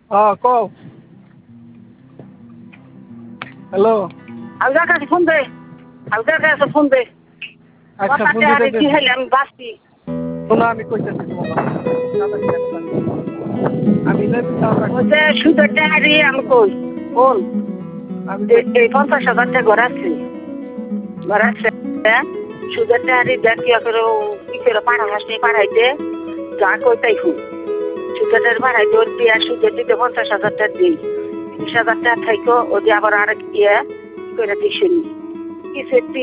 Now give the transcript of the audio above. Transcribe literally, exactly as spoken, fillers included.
হ্যাঁ কও। হ্যালো। হালদার কাছে ফোন দে হালদার কাছে ফোন দে আচ্ছা ফোন কথাতে আরে কি দিতেছি। হইলে আমি বাঁচি শোনো আমি কইতেছি তোমাকে। আমি না ওই যে সুদের টাকারি আমি কই বল আমি এ- এই পঞ্চাশ হাজার টাকা ঘর আছে ঘর আছে হ্যাঁ? সুদের টাকারি দেখ কি করে কি করে পাড়া হাসতে পাড়াইতে যা কই তাই হুন সুদের টাকা পাড়াইতে ওর দিয়ে সুদের দিতে পঞ্চাশ হাজার টাকা দিই বিশ হাজার টাকা থাইকো ও দিয়ে আবার আরেক ইয়ে কি করে দিস কিছু